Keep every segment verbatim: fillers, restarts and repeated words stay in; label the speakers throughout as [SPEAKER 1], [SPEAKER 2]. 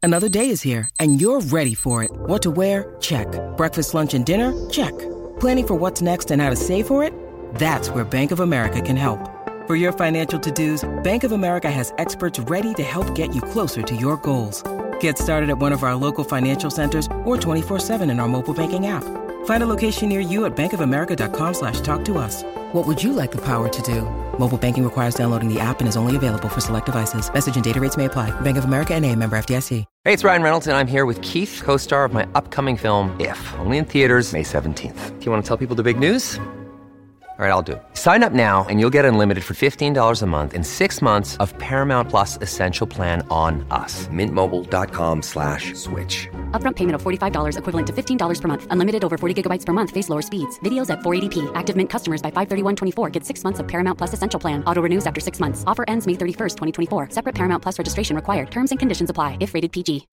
[SPEAKER 1] Another day is here, and you're ready for it. What to wear? Check. Breakfast, lunch, and dinner? Check. Planning for what's next and how to save for it? That's where Bank of America can help. For your financial to-dos, Bank of America has experts ready to help get you closer to your goals. Get started at one of our local financial centers or twenty-four seven in our mobile banking app. Find a location near you at bankofamerica.com slash talk to us. What would you like the power to do? Mobile banking requires downloading the app and is only available for select devices. Message and data rates may apply. Bank of America N A, member F D I C.
[SPEAKER 2] Hey, it's Ryan Reynolds, and I'm here with Keith, co-star of my upcoming film, If, only in theaters May seventeenth. Do you want to tell people the big news? All right, I'll do it. Sign up now and you'll get unlimited for fifteen dollars a month and six months of Paramount Plus Essential Plan on us. Mint Mobile dot com slash switch.
[SPEAKER 3] Upfront payment of forty-five dollars equivalent to fifteen dollars per month. Unlimited over forty gigabytes per month. Face lower speeds. Videos at four eighty p. Active Mint customers by five thirty-one twenty-four get six months of Paramount Plus Essential Plan. Auto renews after six months. Offer ends May thirty-first, twenty twenty-four. Separate Paramount Plus registration required. Terms and conditions apply if rated P G.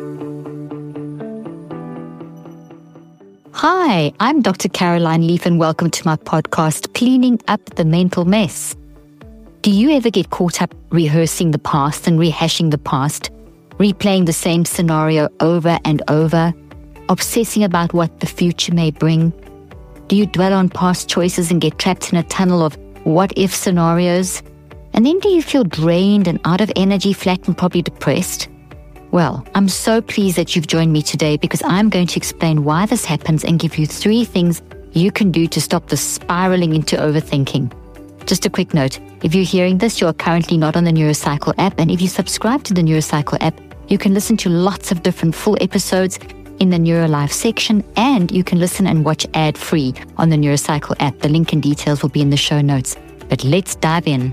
[SPEAKER 4] Hi, I'm Doctor Caroline Leaf and welcome to my podcast, Cleaning Up the Mental Mess. Do you ever get caught up rehearsing the past and rehashing the past, replaying the same scenario over and over, obsessing about what the future may bring? Do you dwell on past choices and get trapped in a tunnel of what-if scenarios? And then do you feel drained and out of energy, flat and probably depressed? Well, I'm so pleased that you've joined me today because I'm going to explain why this happens and give you three things you can do to stop the spiraling into overthinking. Just a quick note, if you're hearing this, you are currently not on the Neurocycle app, and if you subscribe to the Neurocycle app, you can listen to lots of different full episodes in the NeuroLife section, and you can listen and watch ad-free on the Neurocycle app. The link and details will be in the show notes. But let's dive in.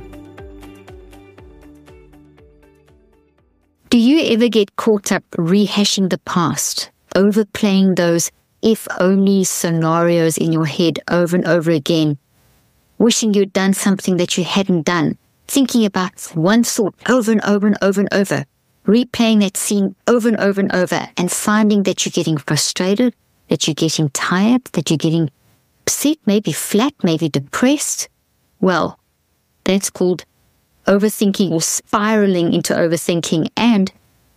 [SPEAKER 4] Do you ever get caught up rehashing the past, overplaying those if-only scenarios in your head over and over again, wishing you'd done something that you hadn't done, thinking about one thought over and over and over and over, replaying that scene over and over and over, and finding that you're getting frustrated, that you're getting tired, that you're getting upset, maybe flat, maybe depressed? Well, that's called overthinking or spiraling into overthinking, and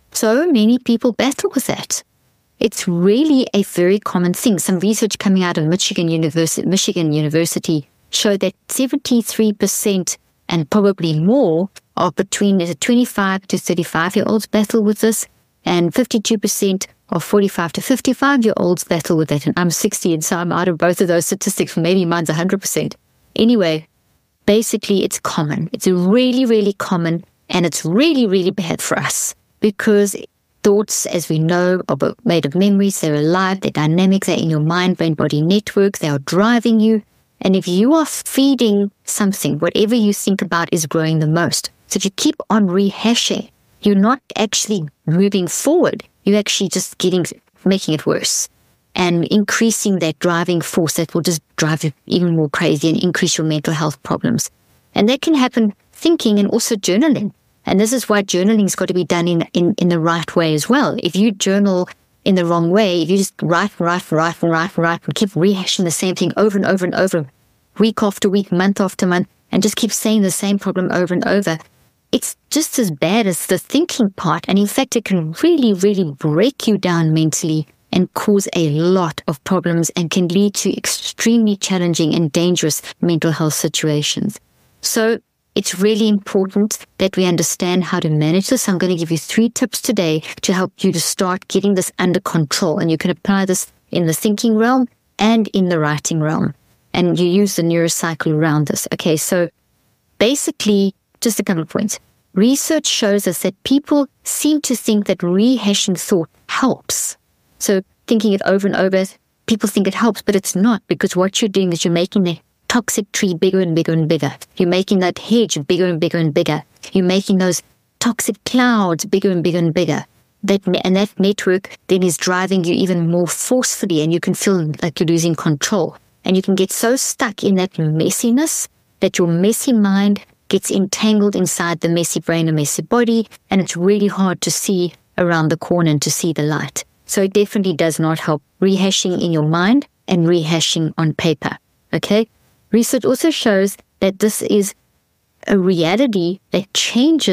[SPEAKER 4] so many people battle with that. It's really a very common thing. Some research coming out of Michigan University, Michigan University showed that seventy-three percent and probably more of between the twenty-five to thirty-five-year-olds battle with this, and fifty-two percent of forty-five to fifty-five-year-olds battle with that. And I'm sixty, and so I'm out of both of those statistics. Maybe mine's one hundred percent. Anyway, basically, it's common. It's really, really common, and it's really, really bad for us because thoughts, as we know, are made of memories. They're alive, they're dynamic, they're in your mind-brain-body network, they are driving you. And if you are feeding something, whatever you think about is growing the most. So if you keep on rehashing, you're not actually moving forward. You're actually just getting, making it worse and increasing that driving force that will just drive you even more crazy and increase your mental health problems. And that can happen thinking and also journaling. And this is why journaling's got to be done in, in, in the right way as well. If you journal in the wrong way, if you just write and write and write and write and write and keep rehashing the same thing over and over and over, week after week, month after month, and just keep saying the same problem over and over, it's just as bad as the thinking part. And in fact, it can really, really break you down mentally and cause a lot of problems and can lead to extremely challenging and dangerous mental health situations. So it's really important that we understand how to manage this. I'm going to give you three tips today to help you to start getting this under control. And you can apply this in the thinking realm and in the writing realm. And you use the neurocycle around this. Okay, so basically, just a couple of points. Research shows us that people seem to think that rehashing thought helps. So thinking it over and over, people think it helps, but it's not, because what you're doing is you're making the toxic tree bigger and bigger and bigger. You're making that hedge bigger and bigger and bigger. You're making those toxic clouds bigger and bigger and bigger. That and that network then is driving you even more forcefully, and you can feel like you're losing control. And you can get so stuck in that messiness that your messy mind gets entangled inside the messy brain and messy body, and it's really hard to see around the corner and to see the light. So it definitely does not help rehashing in your mind and rehashing on paper. Okay? Research also shows that this is a reality that changes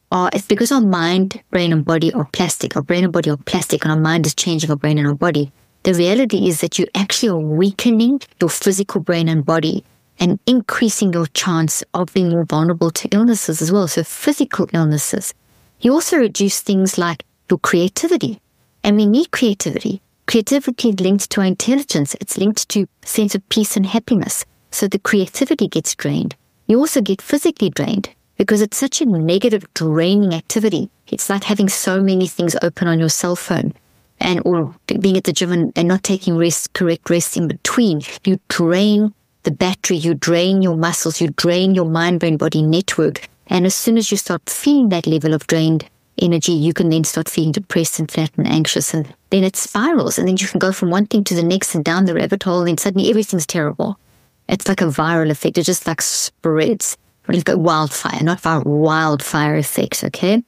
[SPEAKER 4] are, it's because our mind, brain, and body are plastic. Our brain and body are plastic, and our mind is changing our brain and our body. The reality is that you actually are weakening your physical brain and body and increasing your chance of being more vulnerable to illnesses as well. So physical illnesses. You also reduce things like your creativity. And we need creativity. Creativity is linked to our intelligence. It's linked to a sense of peace and happiness. So the creativity gets drained. You also get physically drained because it's such a negative, draining activity. It's like having so many things open on your cell phone and or being at the gym and, and not taking rest, correct rest in between. You drain the battery, you drain your muscles, you drain your mind-brain-body network. And as soon as you start feeling that level of drained energy, you can then start feeling depressed and flat and anxious, and then it spirals, and then you can go from one thing to the next and down the rabbit hole, and suddenly everything's terrible. It's like a viral effect. It just like spreads. It's like a wildfire, not viral, wildfire effect, okay?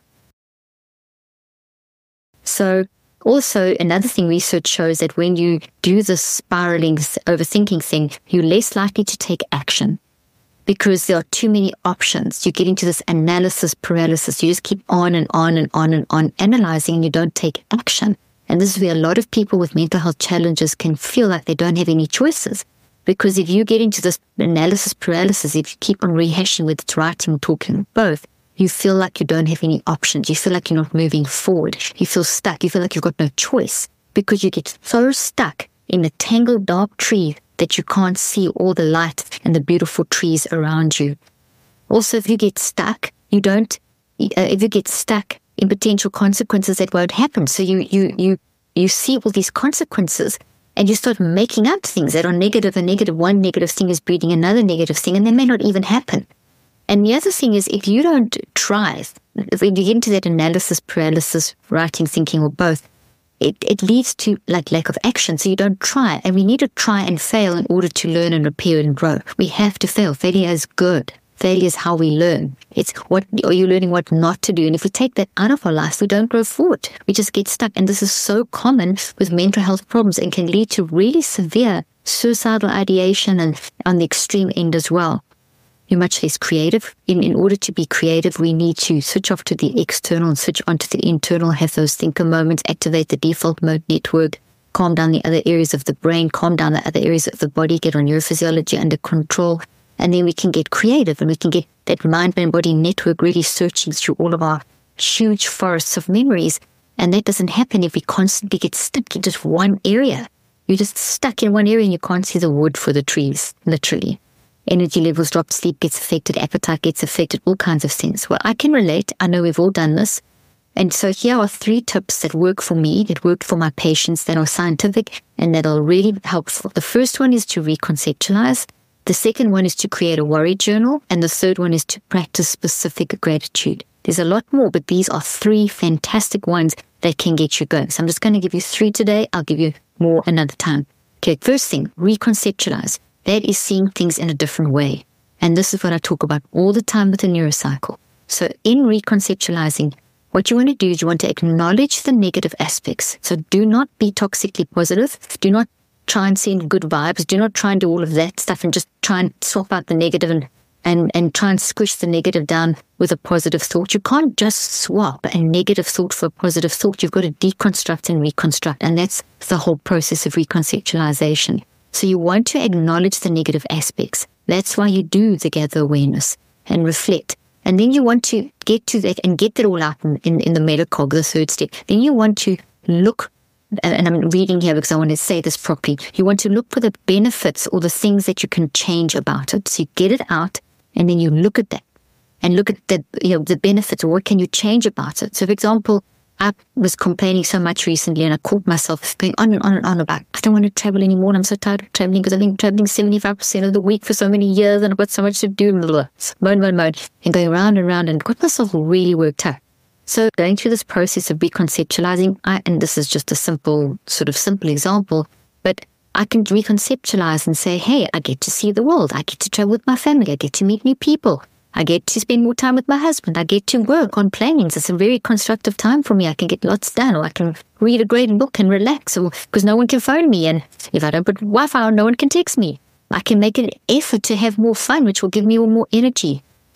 [SPEAKER 4] So also another thing research shows that when you do this spiraling, overthinking thing, you're less likely to take action because there are too many options. You get into this analysis paralysis. You just keep on and on and on and on analyzing, and you don't take action. And this is where a lot of people with mental health challenges can feel like they don't have any choices. Because if you get into this analysis paralysis, if you keep on rehashing whether it's writing, talking, both, you feel like you don't have any options. You feel like you're not moving forward. You feel stuck. You feel like you've got no choice because you get so stuck in a tangled dark tree that you can't see all the light and the beautiful trees around you. Also, if you get stuck, you don't, uh, if you get stuck in potential consequences that won't happen. So you, you, you, you see all these consequences and you start making up things that are negative, and negative, one negative thing is breeding another negative thing, and they may not even happen. And the other thing is, if you don't try, if you get into that analysis paralysis, writing, thinking, or both, it, it leads to like lack of action. So you don't try. And we need to try and fail in order to learn and repair and grow. We have to fail. Failure is good. Failure is how we learn. It's what are you learning what not to do. And if we take that out of our lives, we don't grow forward. We just get stuck. And this is so common with mental health problems and can lead to really severe suicidal ideation and on the extreme end as well. You're much less creative. In, in order to be creative, we need to switch off to the external and switch onto the internal, have those thinker moments, activate the default mode network, calm down the other areas of the brain, calm down the other areas of the body, get our neurophysiology under control, and then we can get creative and we can get that mind and body network really searching through all of our huge forests of memories. And that doesn't happen if we constantly get stuck in just one area. You're just stuck in one area and you can't see the wood for the trees, literally. Energy levels drop, sleep gets affected, appetite gets affected, all kinds of things. Well, I can relate. I know we've all done this. And so here are three tips that work for me, that worked for my patients, that are scientific and that are really helpful. The first one is to reconceptualize. The second one is to create a worry journal. And the third one is to practice specific gratitude. There's a lot more, but these are three fantastic ones that can get you going. So I'm just going to give you three today. I'll give you more another time. Okay, first thing, reconceptualize. That is seeing things in a different way. And this is what I talk about all the time with the neurocycle. So in reconceptualizing, what you want to do is you want to acknowledge the negative aspects. So do not be toxically positive. Do not try and send good vibes. Do not try and do all of that stuff and just try and swap out the negative and, and, and try and squish the negative down with a positive thought. You can't just swap a negative thought for a positive thought. You've got to deconstruct and reconstruct. And that's the whole process of reconceptualization. So you want to acknowledge the negative aspects. That's why you do the gather awareness and reflect. And then you want to get to that and get that all out in, in, in the metacog, the third step. Then you want to look, and I'm reading here because I want to say this properly. You want to look for the benefits or the things that you can change about it. So you get it out and then you look at that and look at the, you know, the benefits or what can you change about it. So for example, I was complaining so much recently and I caught myself going on and on and on about, I don't want to travel anymore. And I'm so tired of traveling because I've been traveling seventy-five percent of the week for so many years and I've got so much to do. Blah, blah, blah. Moan, moan, moan. And going round and round and got myself really worked out. So going through this process of reconceptualizing, I, and this is just a simple, sort of simple example, but I can reconceptualize and say, hey, I get to see the world. I get to travel with my family. I get to meet new people. I get to spend more time with my husband. I get to work on planes. It's a very constructive time for me. I can get lots done, or I can read a great book and relax, or because no one can phone me. And if I don't put Wi-Fi on, no one can text me. I can make an effort to have more fun, which will give me more energy.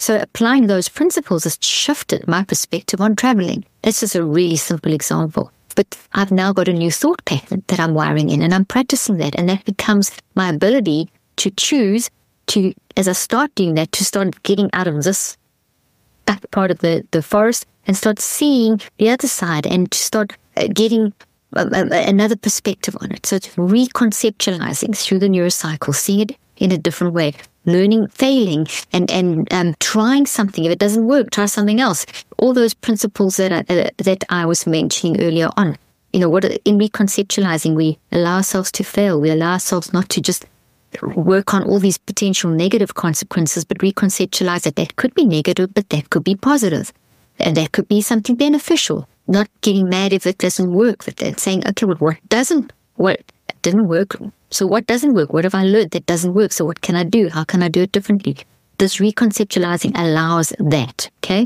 [SPEAKER 4] So applying those principles has shifted my perspective on traveling. This is a really simple example. But I've now got a new thought pattern that I'm wiring in, and I'm practicing that. And that becomes my ability to choose to, as I start doing that, to start getting out of this back part of the, the forest and start seeing the other side and to start getting a, a, another perspective on it. So it's reconceptualizing through the neurocycle, seeing it in a different way, learning, failing, and, and um, trying something. If it doesn't work, try something else. All those principles that I, uh, that I was mentioning earlier on. You know, what in reconceptualizing, we allow ourselves to fail. We allow ourselves not to just work on all these potential negative consequences, but reconceptualize that that could be negative, but that could be positive. And that could be something beneficial. Not getting mad if it doesn't work, but then saying, okay, well, what doesn't work? It didn't work. So what doesn't work? What have I learned that doesn't work? So what can I do? How can I do it differently? This reconceptualizing allows that, okay?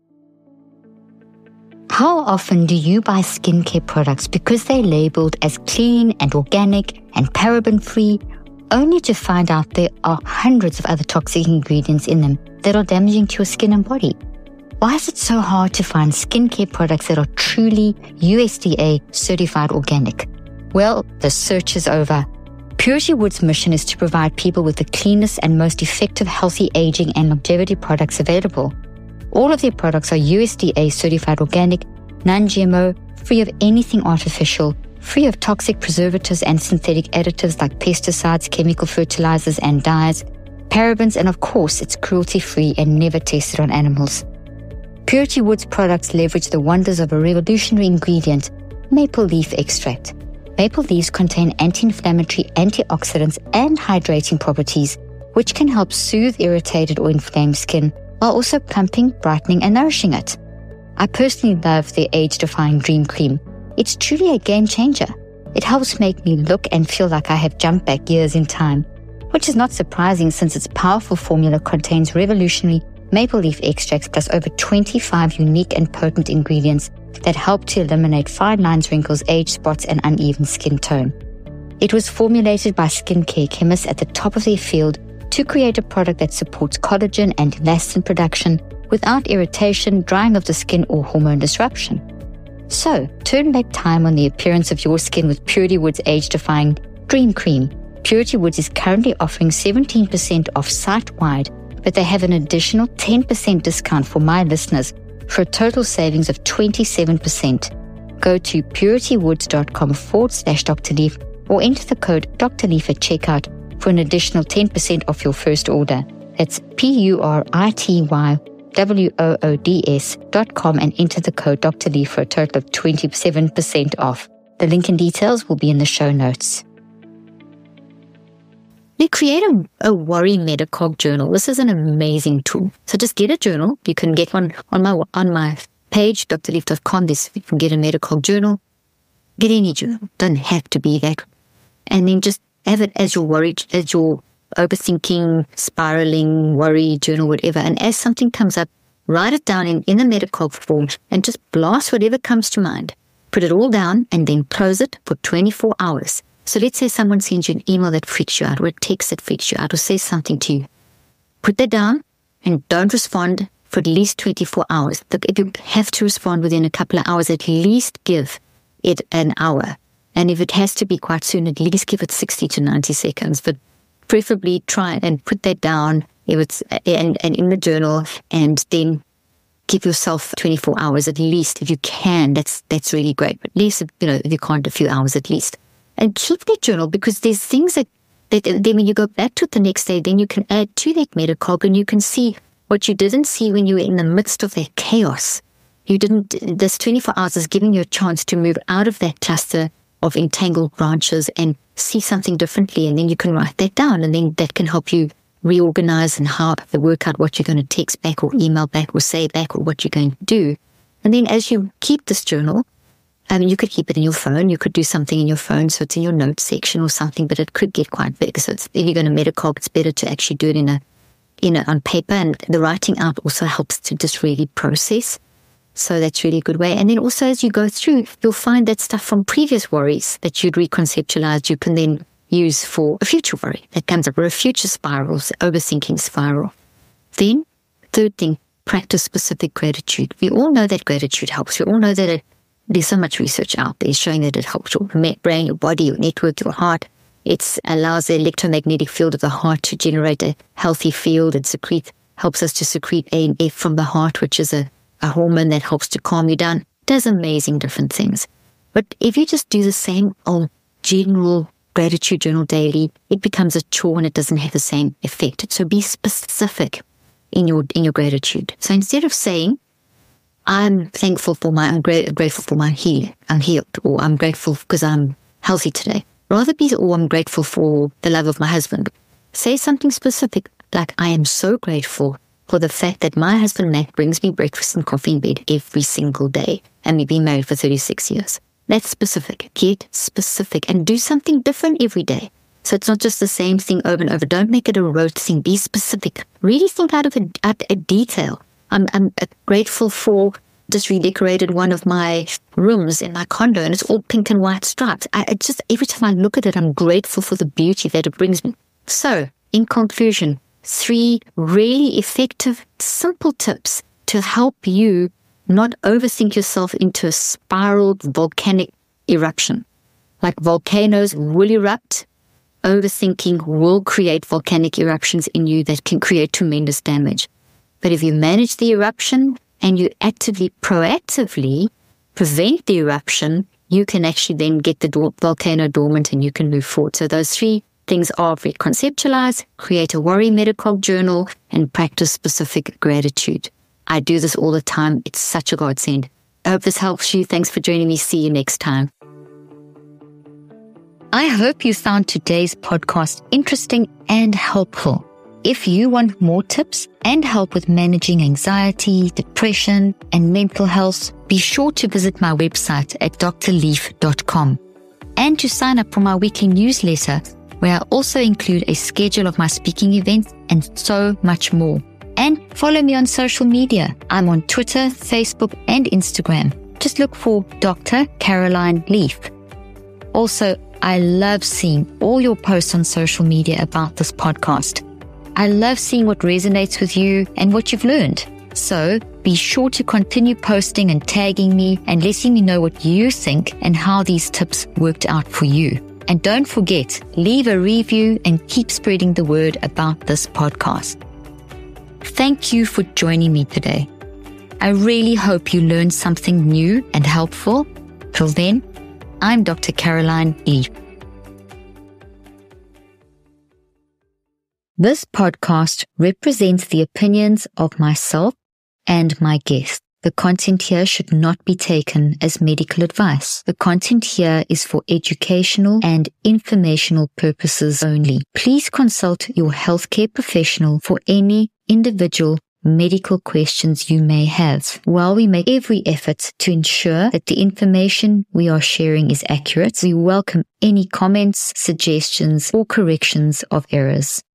[SPEAKER 5] How often do you buy skincare products because they're labeled as clean and organic and paraben-free, only to find out there are hundreds of other toxic ingredients in them that are damaging to your skin and body? Why is it so hard to find skincare products that are truly U S D A certified organic? Well, the search is over. Purity Woods' mission is to provide people with the cleanest and most effective healthy aging and longevity products available. All of their products are U S D A certified organic, non-G M O, free of anything artificial, free of toxic preservatives and synthetic additives like pesticides, chemical fertilizers and dyes, parabens, and of course, it's cruelty-free and never tested on animals. Purity Woods products leverage the wonders of a revolutionary ingredient, maple leaf extract. Maple leaves contain anti-inflammatory, antioxidants, and hydrating properties, which can help soothe irritated or inflamed skin, while also plumping, brightening, and nourishing it. I personally love their age-defying Dream Cream. It's truly a game changer. It helps make me look and feel like I have jumped back years in time, which is not surprising since its powerful formula contains revolutionary maple leaf extracts plus over twenty-five unique and potent ingredients that help to eliminate fine lines, wrinkles, age spots, and uneven skin tone. It was formulated by skincare chemists at the top of their field to create a product that supports collagen and elastin production without irritation, drying of the skin, or hormone disruption. So, turn back time on the appearance of your skin with Purity Woods age-defying Dream Cream. Purity Woods is currently offering seventeen percent off site-wide, but they have an additional ten percent discount for my listeners for a total savings of twenty-seven percent. Go to puritywoods.com forward slash Dr. Leaf or enter the code Doctor Leaf at checkout for an additional ten percent off your first order. That's P-U-R-I-T-Y-W-O-O-D-S dot com and enter the code Doctor Leaf for a total of twenty-seven percent off. The link and details will be in the show notes.
[SPEAKER 4] We create a, a worry Metacog journal. This is an amazing tool. So just get a journal. You can get one on my on my page, d r leaf dot com. This you can get a Metacog journal. Get any journal. Doesn't have to be that. And then just have it as your worry, as your overthinking, spiraling, worry journal, whatever. And as something comes up, write it down in, in the Metacog form and just blast whatever comes to mind. Put it all down and then close it for twenty-four hours. So let's say someone sends you an email that freaks you out, or a text that freaks you out, or says something to you. Put that down and don't respond for at least twenty-four hours. Look, if you have to respond within a couple of hours, at least give it an hour. And if it has to be quite soon, at least give it sixty to ninety seconds. But preferably try and put that down if it's and, and in the journal, and then give yourself twenty-four hours at least if you can. That's that's really great. But at least, you know, if you can't, a few hours at least. And keep that journal, because there's things that, that then when you go back to it the next day, then you can add to that Metacog and you can see what you didn't see when you were in the midst of that chaos. You didn't, this twenty-four hours is giving you a chance to move out of that cluster of entangled branches and see something differently. And then you can write that down, and then that can help you reorganize and how to work out what you're going to text back or email back or say back or what you're going to do. And then as you keep this journal, I mean, you could keep it in your phone. You could do something in your phone, so it's in your notes section or something, but it could get quite big. So it's, if you're going to Metacog, it's better to actually do it in a, in a, on paper. And the writing out also helps to just really process. So that's really a good way. And then also as you go through, you'll find that stuff from previous worries that you'd reconceptualized, you can then use for a future worry that comes up, or a future spiral, overthinking spiral. Then Third thing, practice specific gratitude. We all know that gratitude helps. We all know that it, there's so much research out there showing that it helps your brain, your body, your network, your heart. It allows the electromagnetic field of the heart to generate a healthy field and secrete, helps us to secrete A and F from the heart, which is a, a hormone that helps to calm you down. Does amazing different things. But if you just do the same old general gratitude journal daily, it becomes a chore and it doesn't have the same effect. So be specific in your in your gratitude. So instead of saying, I'm thankful for my, I'm gra- grateful for my heal, I'm healed, or I'm grateful because I'm healthy today, rather be, or I'm grateful for the love of my husband. Say something specific, like I am so grateful for the fact that my husband Matt brings me breakfast and coffee in bed every single day, and we've been married for thirty-six years. That's specific. Get specific and do something different every day. So it's not just the same thing over and over. Don't make it a rote thing. Be specific. Really think out of a, out a detail. I'm, I'm grateful for, just redecorated one of my rooms in my condo and it's all pink and white stripes. I, I just, every time I look at it, I'm grateful for the beauty that it brings me. So, in conclusion, three really effective, simple tips to help you not overthink yourself into a spiraled volcanic eruption. Like volcanoes will erupt, overthinking will create volcanic eruptions in you that can create tremendous damage. But if you manage the eruption and you actively, proactively prevent the eruption, you can actually then get the do- volcano dormant and you can move forward. So those three things are conceptualize, create a worry medical journal, and practice specific gratitude. I do this all the time. It's such a godsend. I hope this helps you. Thanks for joining me. See you next time.
[SPEAKER 5] I hope you found today's podcast interesting and helpful. If you want more tips and help with managing anxiety, depression, and mental health, be sure to visit my website at d r leaf dot com and to sign up for my weekly newsletter, where I also include a schedule of my speaking events and so much more. And follow me on social media. I'm on Twitter, Facebook, and Instagram. Just look for Doctor Caroline Leaf. Also, I love seeing all your posts on social media about this podcast. I love seeing what resonates with you and what you've learned. So be sure to continue posting and tagging me and letting me know what you think and how these tips worked out for you. And don't forget, leave a review and keep spreading the word about this podcast. Thank you for joining me today. I really hope you learned something new and helpful. Till then, I'm Doctor Caroline Leaf. This podcast represents the opinions of myself and my guests. The content here should not be taken as medical advice. The content here is for educational and informational purposes only. Please consult your healthcare professional for any individual medical questions you may have. While we make every effort to ensure that the information we are sharing is accurate, we welcome any comments, suggestions, or corrections of errors.